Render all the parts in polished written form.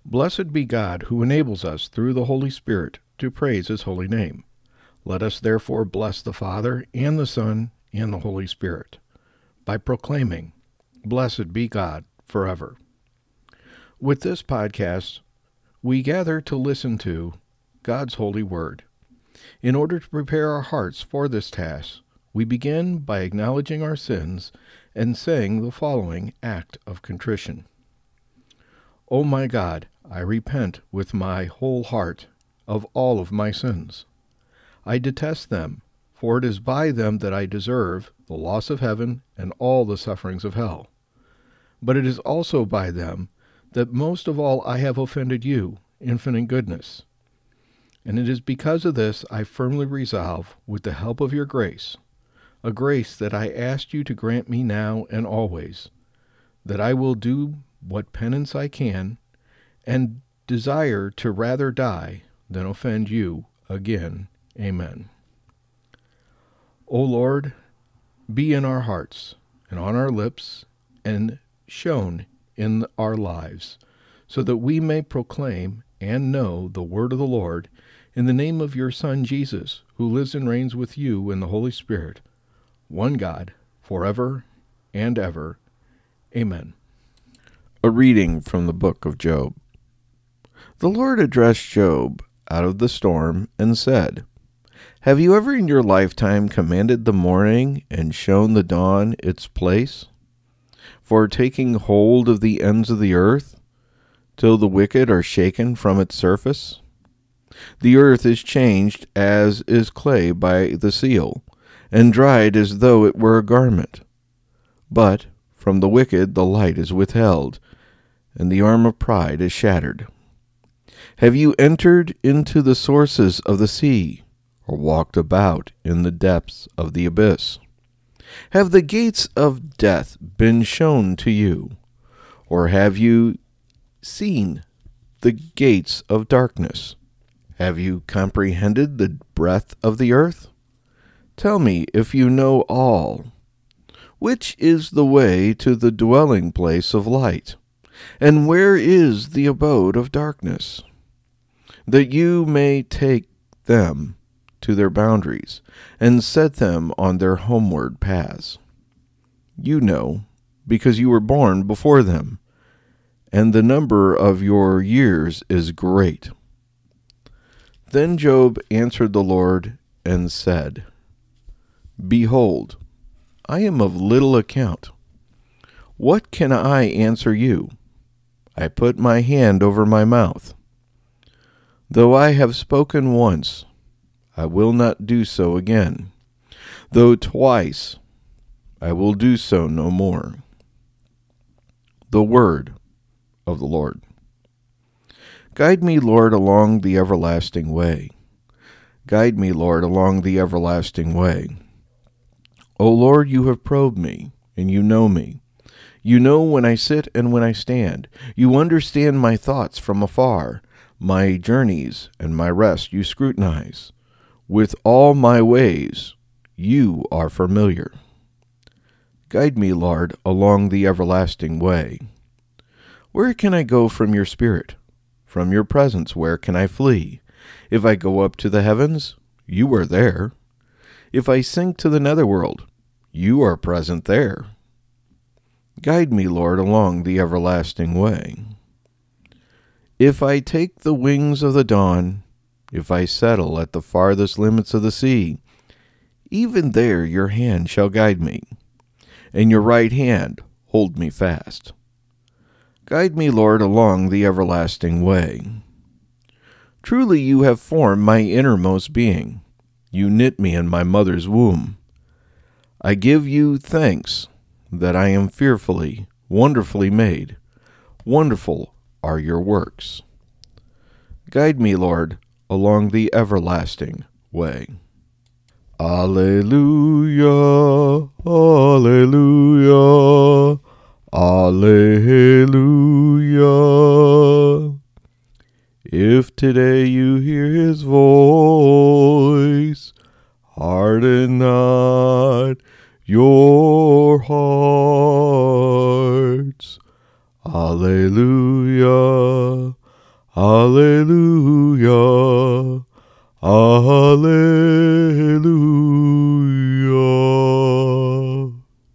Blessed be God who enables us through the Holy Spirit to praise his holy name. Let us therefore bless the Father and the Son and the Holy Spirit by proclaiming, Blessed be God forever. With this podcast, we gather to listen to God's holy word. In order to prepare our hearts for this task, we begin by acknowledging our sins and saying the following act of contrition. O my God, I repent with my whole heart of all of my sins. I detest them, for it is by them that I deserve the loss of heaven and all the sufferings of hell. But it is also by them that most of all I have offended you, infinite goodness. And it is because of this I firmly resolve, with the help of your grace, a grace that I ask you to grant me now and always, that I will do what penance I can, and desire to rather die than offend you again. Amen. O Lord, be in our hearts and on our lips and shown in our lives, so that we may proclaim and know the word of the Lord in the name of your Son Jesus, who lives and reigns with you in the Holy Spirit, one God, forever and ever. Amen. A reading from the book of Job. The Lord addressed Job out of the storm and said, Have you ever in your lifetime commanded the morning and shown the dawn its place? For taking hold of the ends of the earth, till the wicked are shaken from its surface? The earth is changed as is clay by the seal, and dried as though it were a garment. But from the wicked the light is withheld, and the arm of pride is shattered. Have you entered into the sources of the sea, or walked about in the depths of the abyss? Have the gates of death been shown to you, or have you seen the gates of darkness? Have you comprehended the breadth of the earth? Tell me if you know all. Which is the way to the dwelling place of light, and where is the abode of darkness? That you may take them to their boundaries, and set them on their homeward paths. You know, because you were born before them, and the number of your years is great. Then Job answered the Lord and said, Behold, I am of little account. What can I answer you? I put my hand over my mouth. Though I have spoken once, I will not do so again. Though twice, I will do so no more. The word of the Lord. Guide me, Lord, along the everlasting way. Guide me, Lord, along the everlasting way. O Lord, you have probed me, and you know me. You know when I sit and when I stand. You understand my thoughts from afar. My journeys and my rest you scrutinize. With all my ways you are familiar. Guide me, Lord, along the everlasting way. Where can I go from your spirit? From your presence, where can I flee? If I go up to the heavens, you are there. If I sink to the netherworld, you are present there. Guide me, Lord, along the everlasting way. If I take the wings of the dawn, if I settle at the farthest limits of the sea, even there your hand shall guide me, and your right hand hold me fast. Guide me, Lord, along the everlasting way. Truly you have formed my innermost being. You knit me in my mother's womb. I give you thanks that I am fearfully, wonderfully made. Wonderful are your works. Guide me, Lord, along the everlasting way. Alleluia, alleluia, alleluia. If today you hear his voice, harden not your hearts. Alleluia, Alleluia. Alleluia.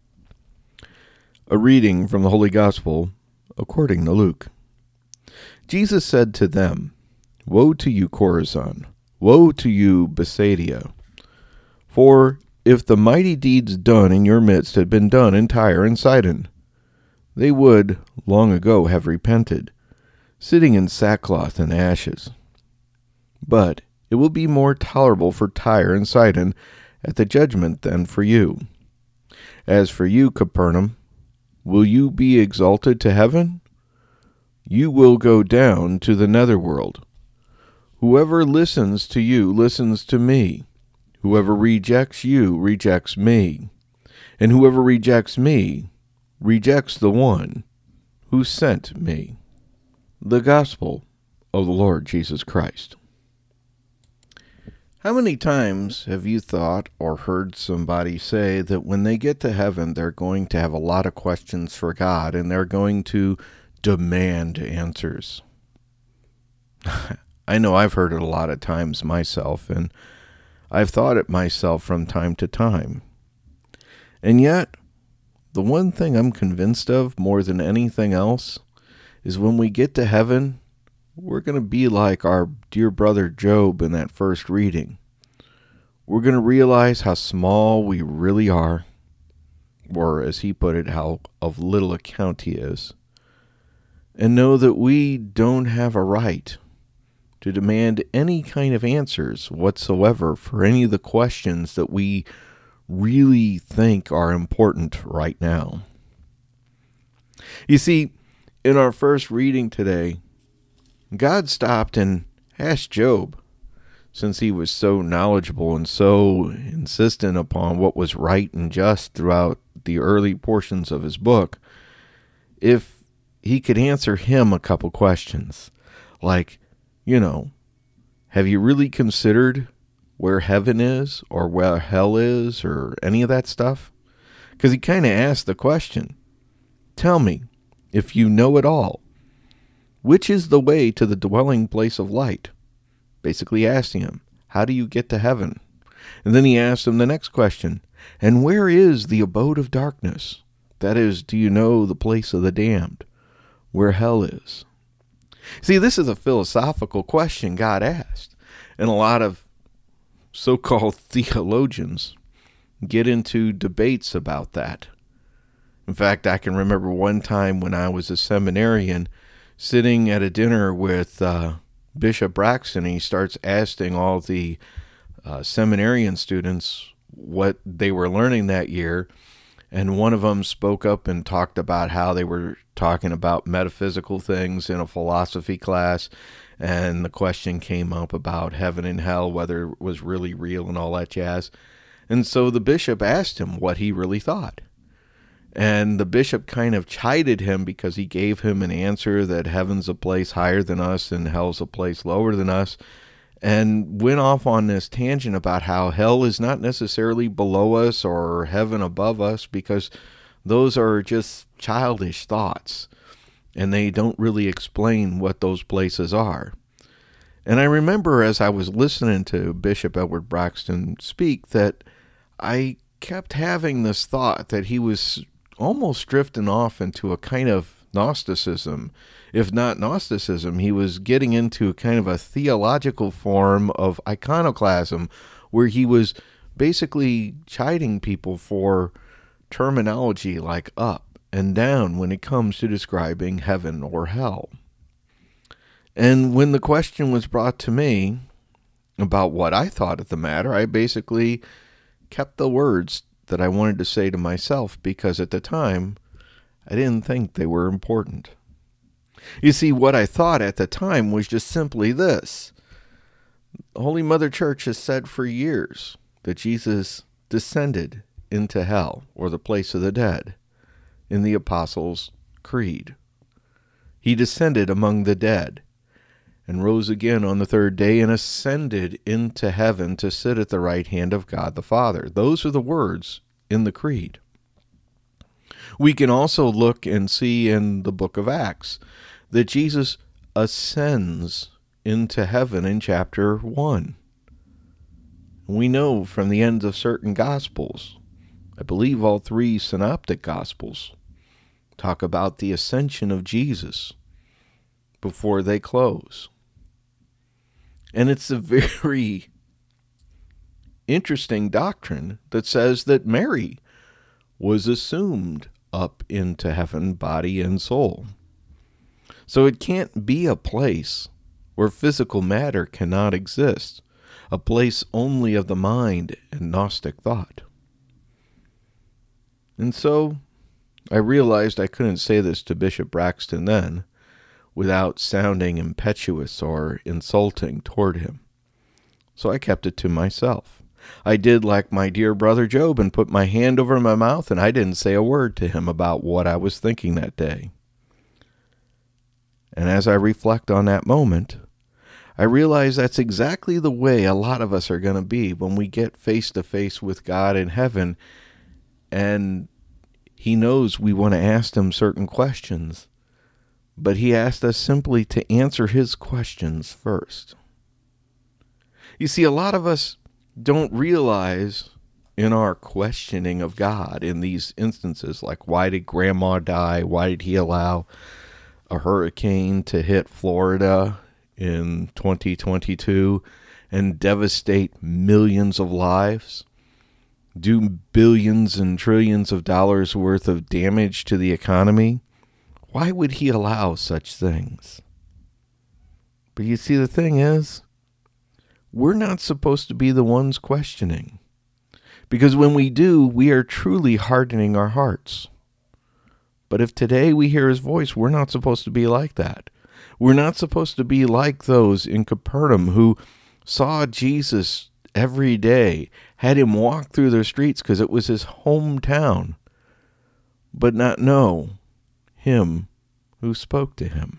A reading from the Holy Gospel according to Luke. Jesus said to them, Woe to you, Chorazin! Woe to you, Bethsaida! For if the mighty deeds done in your midst had been done in Tyre and Sidon, they would long ago have repented, sitting in sackcloth and ashes. But it will be more tolerable for Tyre and Sidon at the judgment than for you. As for you, Capernaum, will you be exalted to heaven? You will go down to the netherworld. Whoever listens to you listens to me. Whoever rejects you rejects me. And whoever rejects me rejects the one who sent me. The Gospel of the Lord Jesus Christ. How many times have you thought or heard somebody say that when they get to heaven, they're going to have a lot of questions for God and they're going to demand answers? I know I've heard it a lot of times myself, and I've thought it myself from time to time. And yet, the one thing I'm convinced of more than anything else is when we get to heaven, we're going to be like our dear brother Job in that first reading. We're going to realize how small we really are, or as he put it, how of little account he is, and know that we don't have a right to demand any kind of answers whatsoever for any of the questions that we really think are important right now. You see, in our first reading today, God stopped and asked Job, since he was so knowledgeable and so insistent upon what was right and just throughout the early portions of his book, if he could answer him a couple questions, like, have you really considered where heaven is or where hell is or any of that stuff? Because he kind of asked the question, tell me, if you know it all, which is the way to the dwelling place of light? Basically asking him, how do you get to heaven? And then he asked him the next question, and where is the abode of darkness? That is, do you know the place of the damned, where hell is? See, this is a philosophical question God asked, and a lot of so-called theologians get into debates about that. In fact, I can remember one time when I was a seminarian sitting at a dinner with Bishop Braxton, and he starts asking all the seminarian students what they were learning that year, and one of them spoke up and talked about how they were talking about metaphysical things in a philosophy class, and the question came up about heaven and hell, whether it was really real and all that jazz. And so the bishop asked him what he really thought. And the bishop kind of chided him because he gave him an answer that heaven's a place higher than us and hell's a place lower than us, and went off on this tangent about how hell is not necessarily below us or heaven above us, because those are just childish thoughts, and they don't really explain what those places are. And I remember as I was listening to Bishop Edward Braxton speak that I kept having this thought that he was almost drifting off into a kind of Gnosticism. If not Gnosticism, he was getting into kind of a theological form of iconoclasm, where he was basically chiding people for terminology like up and down when it comes to describing heaven or hell. And when the question was brought to me about what I thought of the matter, I basically kept the words that I wanted to say to myself, because at the time, I didn't think they were important. You see, what I thought at the time was just simply this. The Holy Mother Church has said for years that Jesus descended into hell, or the place of the dead, in the Apostles' Creed. He descended among the dead, and rose again on the third day, and ascended into heaven to sit at the right hand of God the Father. Those are the words in the Creed. We can also look and see in the book of Acts that Jesus ascends into heaven in chapter 1. We know from the ends of certain Gospels, I believe all 3 synoptic Gospels, talk about the ascension of Jesus before they close. And it's a very interesting doctrine that says that Mary was assumed up into heaven, body and soul. So it can't be a place where physical matter cannot exist, a place only of the mind and Gnostic thought. And so I realized I couldn't say this to Bishop Braxton then without sounding impetuous or insulting toward him. So I kept it to myself. I did like my dear brother Job and put my hand over my mouth, and I didn't say a word to him about what I was thinking that day. And as I reflect on that moment, I realize that's exactly the way a lot of us are going to be when we get face to face with God in heaven, and He knows we want to ask Him certain questions, but He asked us simply to answer His questions first. You see, a lot of us don't realize in our questioning of God in these instances, like why did Grandma die? Why did He allow a hurricane to hit Florida in 2022 and devastate millions of lives? Do billions and trillions of dollars worth of damage to the economy? Why would He allow such things? But you see, the thing is, we're not supposed to be the ones questioning. Because when we do, we are truly hardening our hearts. But if today we hear His voice, we're not supposed to be like that. We're not supposed to be like those in Capernaum who saw Jesus every day, had Him walk through their streets because it was His hometown, but not know Him who spoke to Him.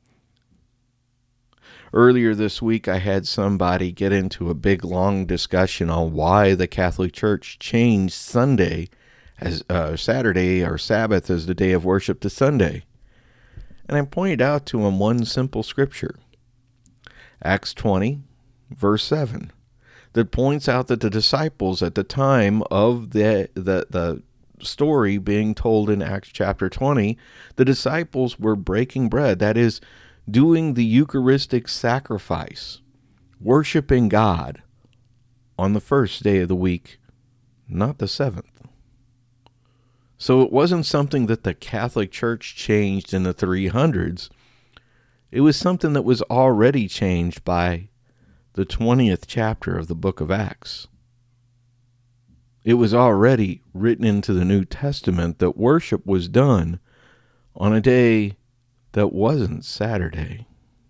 Earlier this week, I had somebody get into a big, long discussion on why the Catholic Church changed Sunday as Saturday or Sabbath as the day of worship to Sunday. And I pointed out to him one simple scripture, Acts 20, verse 7, that points out that the disciples at the time of the story being told in Acts chapter 20, the disciples were breaking bread, that is, doing the Eucharistic sacrifice, worshiping God on the first day of the week, not the seventh. So it wasn't something that the Catholic Church changed in the 300s. It was something that was already changed by the 20th chapter of the book of Acts. It was already written into the New Testament that worship was done on a day that wasn't Saturday.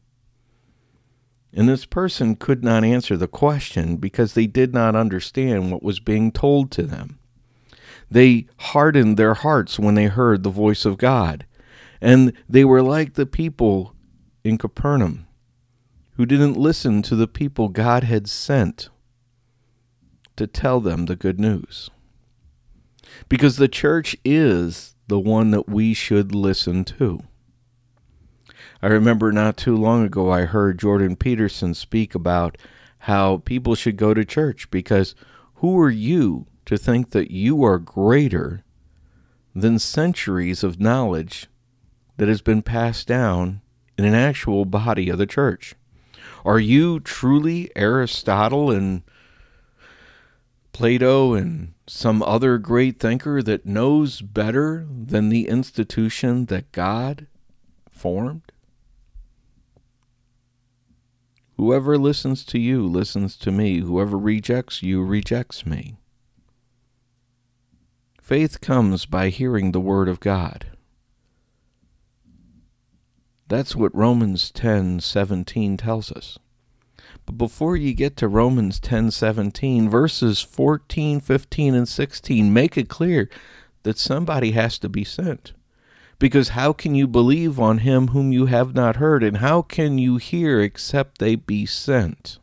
And this person could not answer the question because they did not understand what was being told to them. They hardened their hearts when they heard the voice of God. And they were like the people in Capernaum who didn't listen to the people God had sent to tell them the good news. Because the church is the one that we should listen to. I remember not too long ago I heard Jordan Peterson speak about how people should go to church because who are you to think that you are greater than centuries of knowledge that has been passed down in an actual body of the church? Are you truly Aristotle and Plato and some other great thinker that knows better than the institution that God formed? Whoever listens to you listens to me. Whoever rejects you rejects me. Faith comes by hearing the word of God. That's what Romans 10:17 tells us. But before you get to Romans 10:17, verses 14, 15, and 16 make it clear that somebody has to be sent. Because how can you believe on him whom you have not heard? And how can you hear except they be sent?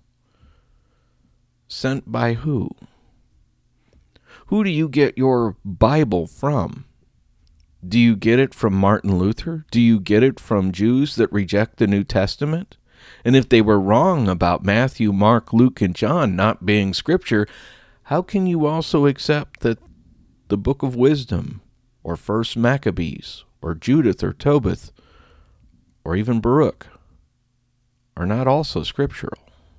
Sent by who? Who do you get your Bible from? Do you get it from Martin Luther? Do you get it from Jews that reject the New Testament? And if they were wrong about Matthew, Mark, Luke, and John not being Scripture, how can you also accept that the Book of Wisdom, or First Maccabees, or Judith, or Tobit, or even Baruch, are not also scriptural?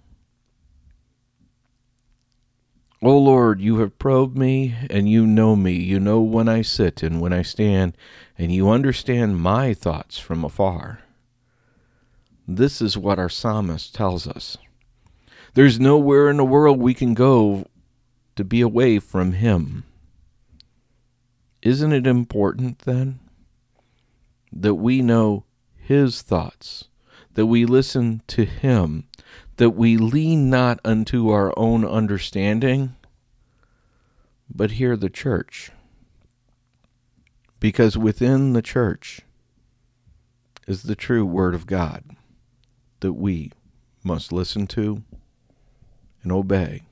O Lord, you have probed me, and you know me. You know when I sit and when I stand, and you understand my thoughts from afar. This is what our psalmist tells us. There's nowhere in the world we can go to be away from him. Isn't it important, then, that we know his thoughts, that we listen to him, that we lean not unto our own understanding, but hear the church? Because within the church is the true word of God that we must listen to and obey,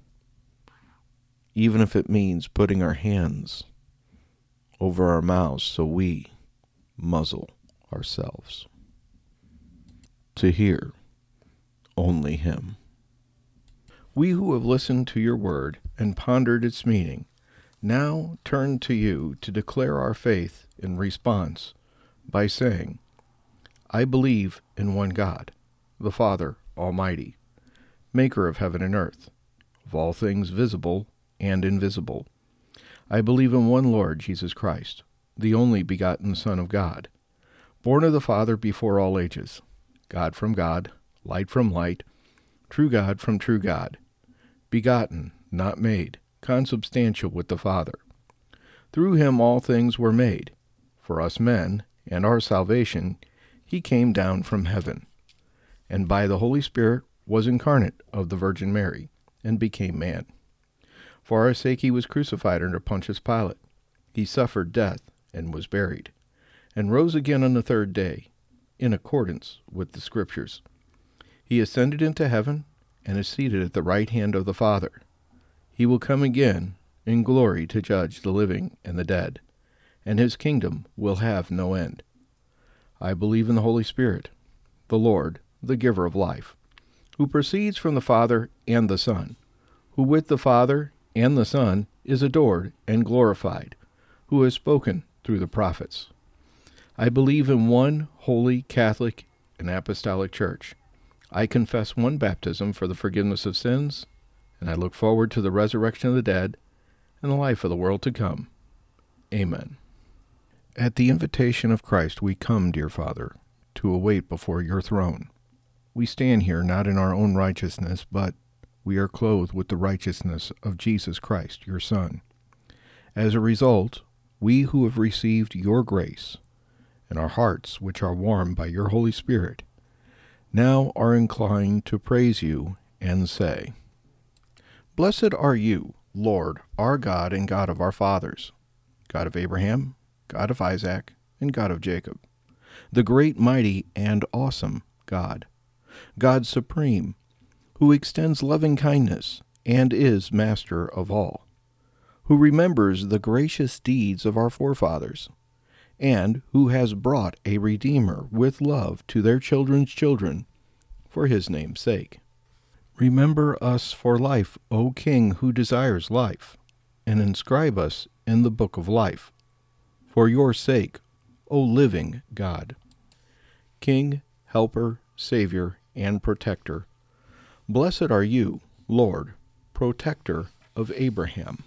even if it means putting our hands over our mouths so we muzzle ourselves. To hear only him. We who have listened to your word and pondered its meaning now turn to you to declare our faith in response by saying, I believe in one God, the Father Almighty, maker of heaven and earth, of all things visible and invisible. I believe in one Lord Jesus Christ, the only begotten Son of God, born of the Father before all ages, God from God, light from light, true God from true God, begotten, not made, consubstantial with the Father. Through him all things were made. For us men, and our salvation, he came down from heaven, and by the Holy Spirit was incarnate of the Virgin Mary, and became man. For our sake he was crucified under Pontius Pilate. He suffered death, and was buried, and rose again on the third day, in accordance with the Scriptures. He ascended into heaven, and is seated at the right hand of the Father. He will come again in glory to judge the living and the dead, and his kingdom will have no end. I believe in the Holy Spirit, the Lord, the giver of life, who proceeds from the Father and the Son, who with the Father and the Son is adored and glorified, who has spoken through the prophets. I believe in one holy, Catholic, and Apostolic Church. I confess one baptism for the forgiveness of sins, and I look forward to the resurrection of the dead and the life of the world to come. Amen. At the invitation of Christ we come, dear Father, to await before your throne. We stand here not in our own righteousness, but we are clothed with the righteousness of Jesus Christ, your Son. As a result, we who have received your grace, and our hearts, which are warmed by your Holy Spirit, now are inclined to praise you and say, Blessed are you, Lord, our God and God of our fathers, God of Abraham, God of Isaac, and God of Jacob, the great, mighty, and awesome God, God supreme, who extends loving kindness and is master of all, who remembers the gracious deeds of our forefathers, and who has brought a Redeemer with love to their children's children for his name's sake. Remember us for life, O King who desires life, and inscribe us in the book of life, for your sake, O living God. King, Helper, Savior, and Protector, blessed are you, Lord, Protector of Abraham.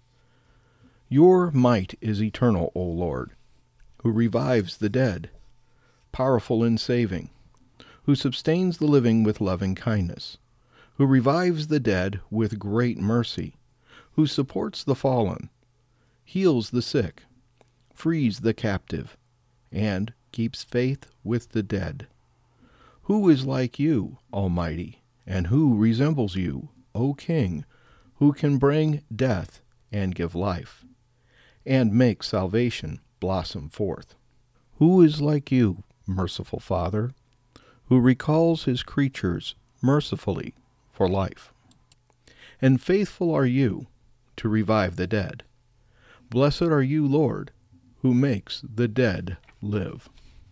Your might is eternal, O Lord, who revives the dead, powerful in saving, who sustains the living with loving kindness, who revives the dead with great mercy, who supports the fallen, heals the sick, frees the captive, and keeps faith with the dead. Who is like you, Almighty, and who resembles you, O King, who can bring death and give life, and make salvation blossom forth? Who is like you, merciful Father, who recalls his creatures mercifully for life? And faithful are you to revive the dead. Blessed are you, Lord, who makes the dead live.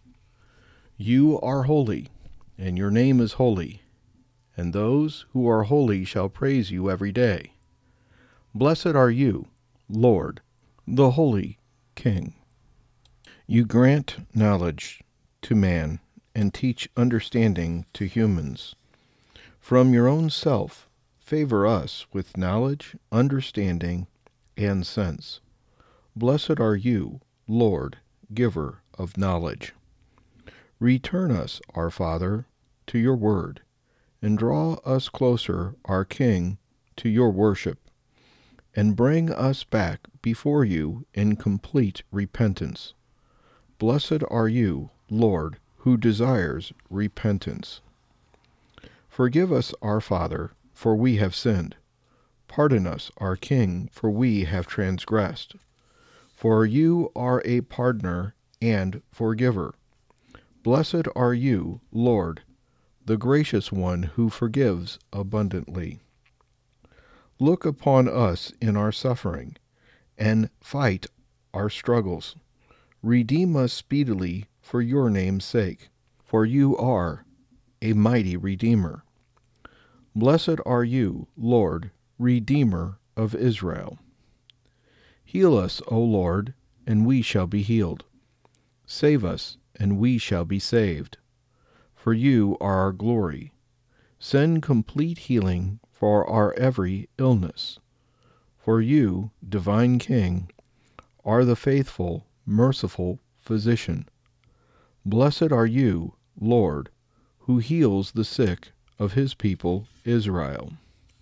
You are holy, and your name is holy, and those who are holy shall praise you every day. Blessed are you, Lord, the Holy King. You grant knowledge to man and teach understanding to humans. From your own self, favor us with knowledge, understanding, and sense. Blessed are you, Lord, giver of knowledge. Return us, our Father, to your word, and draw us closer, our King, to your worship, and bring us back before you in complete repentance. Blessed are you, Lord, who desires repentance. Forgive us, our Father, for we have sinned. Pardon us, our King, for we have transgressed. For you are a pardoner and forgiver. Blessed are you, Lord, the gracious one who forgives abundantly. Look upon us in our suffering, and fight our struggles. Redeem us speedily for your name's sake, for you are a mighty Redeemer. Blessed are you, Lord, Redeemer of Israel. Heal us, O Lord, and we shall be healed. Save us, and we shall be saved. For you are our glory. Send complete healing for our every illness. For you, divine King, are the faithful, merciful physician. Blessed are you, Lord, who heals the sick of his people Israel.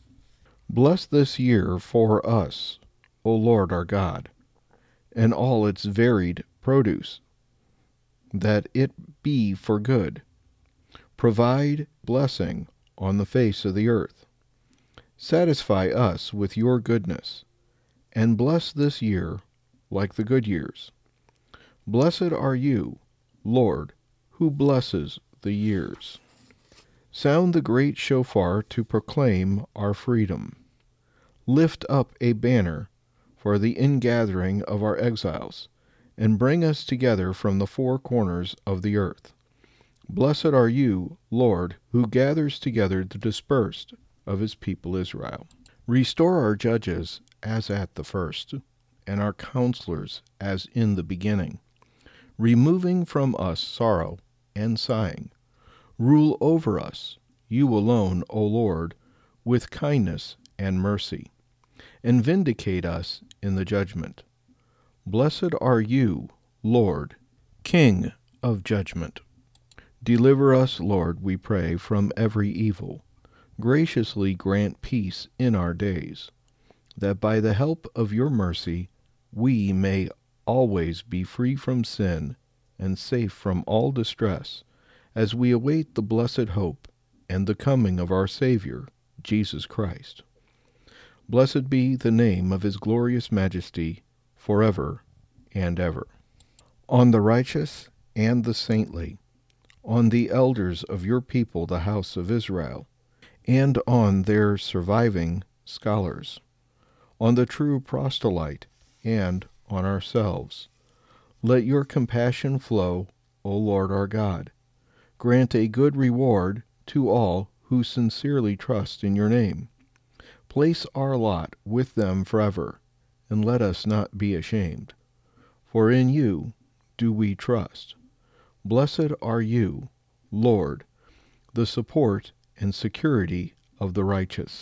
Bless this year for us, O Lord our God, and all its varied produce, that it be for good. Provide blessing on the face of the earth. Satisfy us with your goodness, and bless this year like the good years. Blessed are you, Lord, who blesses the years. Sound the great shofar to proclaim our freedom. Lift up a banner for the ingathering of our exiles, and bring us together from the four corners of the earth. Blessed are you, Lord, who gathers together the dispersed of his people Israel. Restore our judges as at the first, and our counselors as in the beginning, removing from us sorrow and sighing. Rule over us, you alone, O Lord, with kindness and mercy, and vindicate us in the judgment. Blessed are you, Lord, King of judgment. Deliver us, Lord, we pray, from every evil. Graciously grant peace in our days, that by the help of your mercy we may always be free from sin and safe from all distress, as we await the blessed hope and the coming of our Savior, Jesus Christ. Blessed be the name of his glorious majesty, forever and ever. On the righteous and the saintly, on the elders of your people, the house of Israel, and on their surviving scholars, on the true proselyte, and on ourselves. Let your compassion flow, O Lord our God. Grant a good reward to all who sincerely trust in your name. Place our lot with them forever, and let us not be ashamed. For in you do we trust. Blessed are you, Lord, the support and security of the righteous.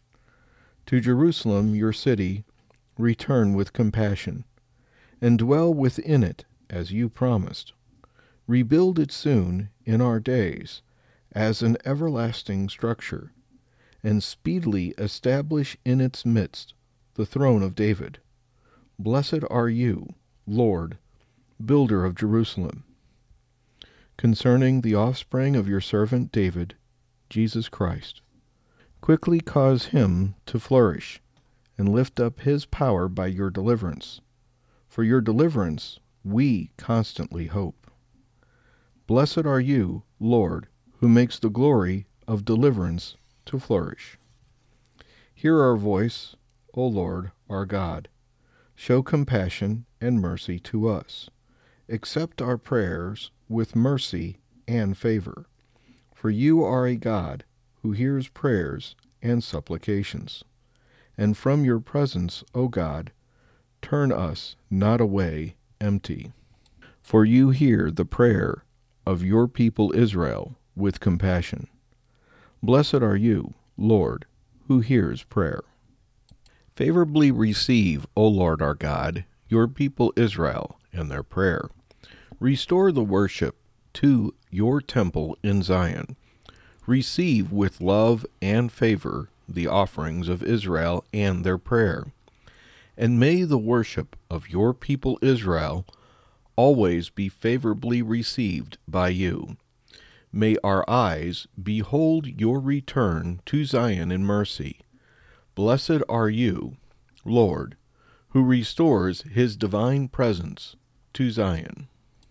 To Jerusalem, your city, return with compassion, and dwell within it as you promised. Rebuild it soon in our days as an everlasting structure, and speedily establish in its midst the throne of David. Blessed are you, Lord, builder of Jerusalem. Concerning the offspring of your servant David, Jesus Christ, quickly cause him to flourish, and lift up his power by your deliverance. For your deliverance we constantly hope. Blessed are you, Lord, who makes the glory of deliverance to flourish. Hear our voice, O Lord, our God. show compassion and mercy to us. Accept our prayers with mercy and favor. For you are a God who hears prayers and supplications. And from your presence, O God, turn us not away empty. For you hear the prayer of your people Israel with compassion. Blessed are you, Lord, who hears prayer. Favorably receive, O Lord our God, your people Israel and their prayer. Restore the worship to your temple in Zion. Receive with love and favor the offerings of Israel and their prayer. And may the worship of your people Israel always be favorably received by you. May our eyes behold your return to Zion in mercy. Blessed are you, Lord, who restores his divine presence to Zion.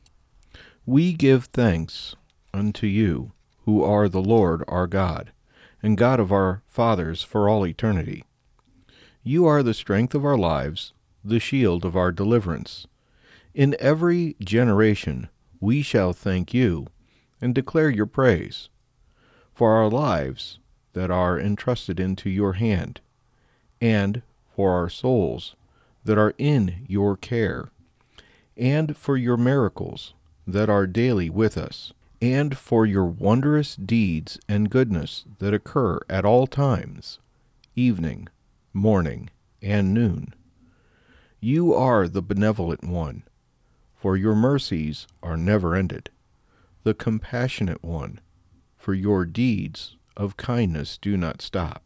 We give thanks unto you, who are the Lord our God, and God of our fathers for all eternity. You are the strength of our lives, the shield of our deliverance. In every generation we shall thank you and declare your praise. For our lives that are entrusted into your hand, and for our souls that are in your care, and for your miracles that are daily with us, and for your wondrous deeds and goodness that occur at all times, evening, morning, and noon. You are the benevolent one, for your mercies are never ended, the compassionate one, for your deeds of kindness do not stop.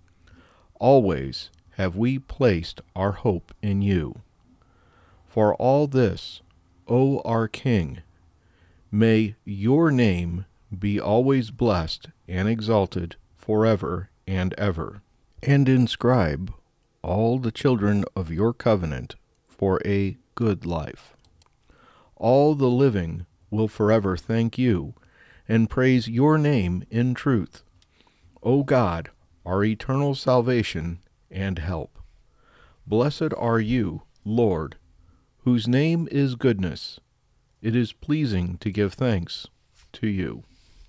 Always have we placed our hope in you. For all this, O our King, may your name be always blessed and exalted forever and ever, and inscribe all the children of your covenant for a good life. All the living will forever thank you and praise your name in truth, O God, our eternal salvation and help. Blessed are you, Lord, whose name is goodness. It is pleasing to give thanks to you.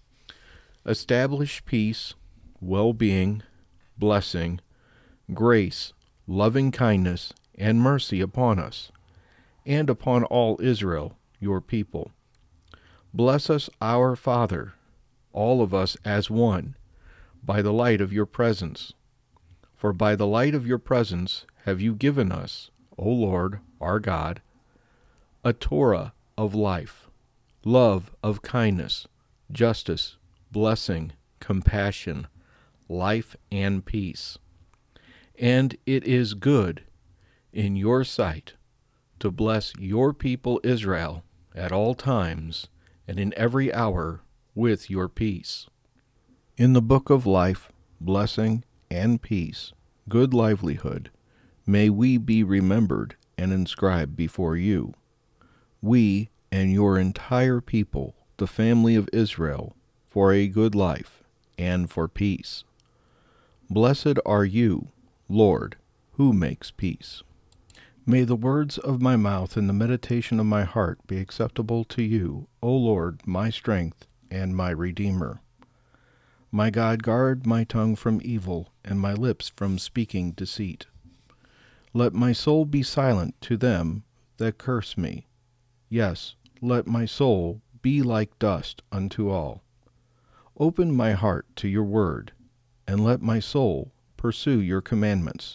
Establish peace, well-being, blessing, grace, loving kindness, and mercy upon us, and upon all Israel, your people. Bless us, our Father, all of us as one, by the light of your presence. For by the light of your presence have you given us, O Lord, our God, a Torah of life, love of kindness, justice, blessing, compassion, life, and peace. And it is good in your sight to bless your people Israel at all times and in every hour with your peace. In the book of life, blessing, and peace, good livelihood, may we be remembered and inscribed before you. We and your entire people, the family of Israel, for a good life and for peace. Blessed are you, Lord, who makes peace. May the words of my mouth and the meditation of my heart be acceptable to you, O Lord, my strength and my Redeemer. My God, guard my tongue from evil and my lips from speaking deceit. Let my soul be silent to them that curse me. Yes, let my soul be like dust unto all. Open my heart to your word, and let my soul pursue your commandments.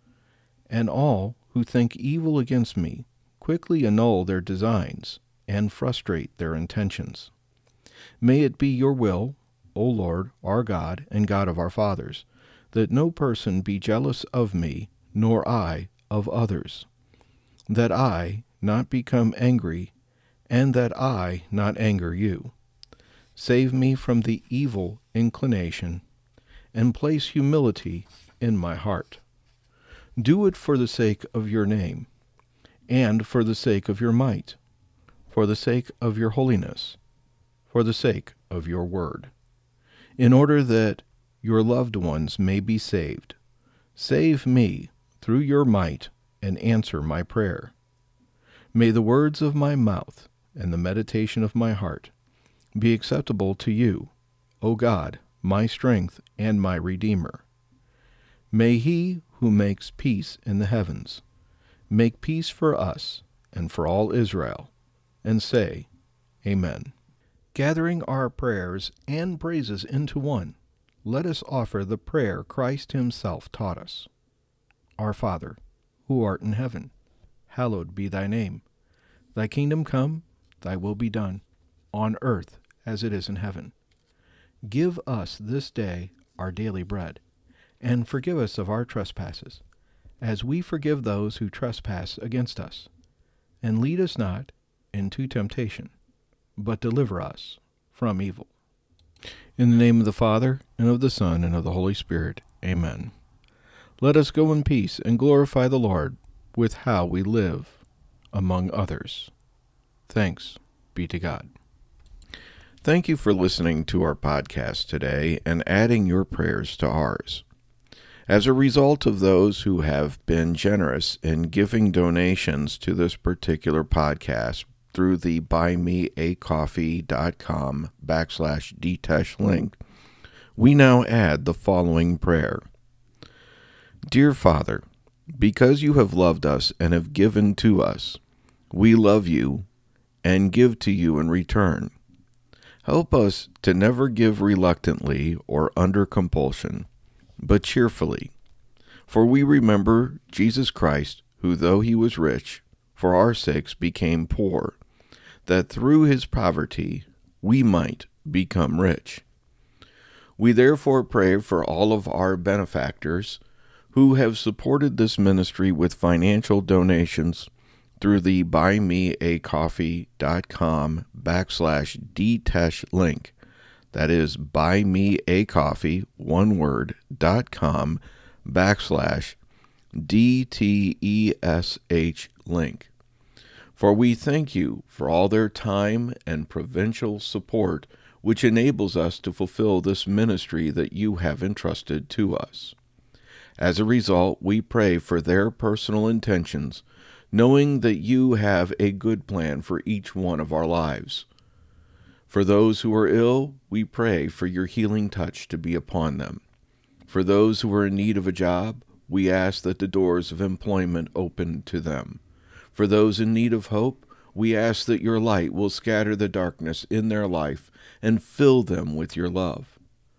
And all who think evil against me quickly annul their designs and frustrate their intentions. May it be your will, O Lord, our God and God of our fathers, that no person be jealous of me, nor I of others, that I not become angry, and that I not anger you. Save me from the evil inclination, and place humility in my heart. Do it for the sake of your name, and for the sake of your might, for the sake of your holiness, for the sake of your word, in order that your loved ones may be saved. Save me through your might and answer my prayer. May the words of my mouth and the meditation of my heart be acceptable to you, O God, my strength and my Redeemer. May he who makes peace in the heavens make peace for us and for all Israel, and say, Amen. Gathering our prayers and praises into one, let us offer the prayer Christ himself taught us. Our Father, who art in heaven, hallowed be thy name. Thy kingdom come, thy will be done, on earth as it is in heaven. Give us this day our daily bread, and forgive us of our trespasses, as we forgive those who trespass against us. And lead us not into temptation, but deliver us from evil. In the name of the Father, and of the Son, and of the Holy Spirit. Amen. Let us go in peace and glorify the Lord with how we live among others. Thanks be to God. Thank you for listening to our podcast today and adding your prayers to ours. As a result of those who have been generous in giving donations to this particular podcast through the buymeacoffee.com/Dtesh link, we now add the following prayer. Dear Father, because you have loved us and have given to us, we love you and give to you in return. Help us to never give reluctantly or under compulsion, but cheerfully. For we remember Jesus Christ, who, though he was rich, for our sakes became poor, that through his poverty we might become rich. We therefore pray for all of our benefactors who have supported this ministry with financial donations through the buymeacoffee.com/Dtesh link. That is buymeacoffee.com/DTESH link. For we thank you for all their time and providential support, which enables us to fulfill this ministry that you have entrusted to us. As a result, we pray for their personal intentions, knowing that you have a good plan for each one of our lives. For those who are ill, we pray for your healing touch to be upon them. For those who are in need of a job, we ask that the doors of employment open to them. For those in need of hope, we ask that your light will scatter the darkness in their life and fill them with your love.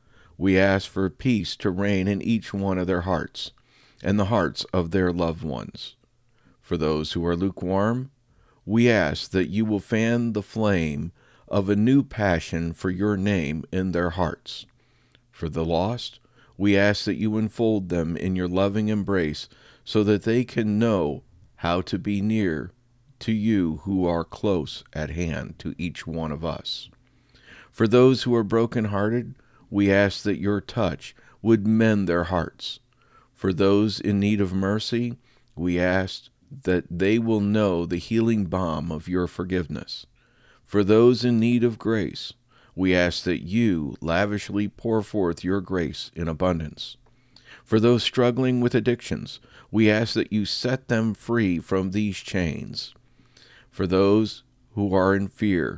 We ask for peace to reign in each one of their hearts and the hearts of their loved ones. For those who are lukewarm, we ask that you will fan the flame of a new passion for your name in their hearts. For the lost, we ask that you enfold them in your loving embrace so that they can know how to be near to you who are close at hand to each one of us. For those who are brokenhearted, we ask that your touch would mend their hearts. For those in need of mercy, we ask that they will know the healing balm of your forgiveness. For those in need of grace, we ask that you lavishly pour forth your grace in abundance. For those struggling with addictions, we ask that you set them free from these chains. For those who are in fear,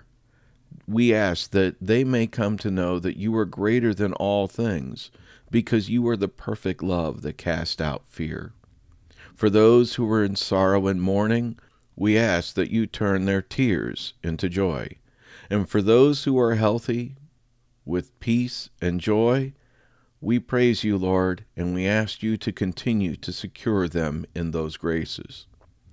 we ask that they may come to know that you are greater than all things, because you are the perfect love that casts out fear. For those who are in sorrow and mourning, we ask that you turn their tears into joy. And for those who are healthy, with peace and joy, we praise you, Lord, and we ask you to continue to secure them in those graces.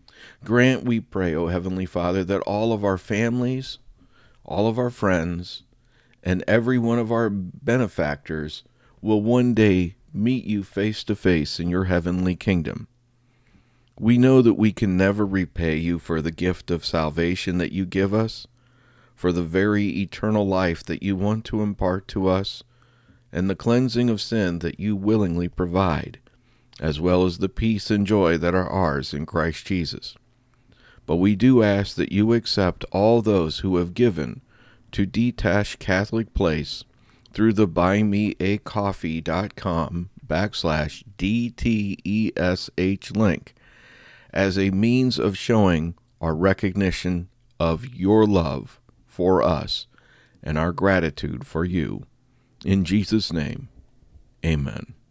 Grant, we pray, O Heavenly Father, that all of our families, all of our friends, and every one of our benefactors will one day meet you face to face in your heavenly kingdom. We know that we can never repay you for the gift of salvation that you give us, for the very eternal life that you want to impart to us, and the cleansing of sin that you willingly provide, as well as the peace and joy that are ours in Christ Jesus. But we do ask that you accept all those who have given to Dtesh Catholic Place through the buymeacoffee.com/DTESH link as a means of showing our recognition of your love for us and our gratitude for you. In Jesus' name, amen.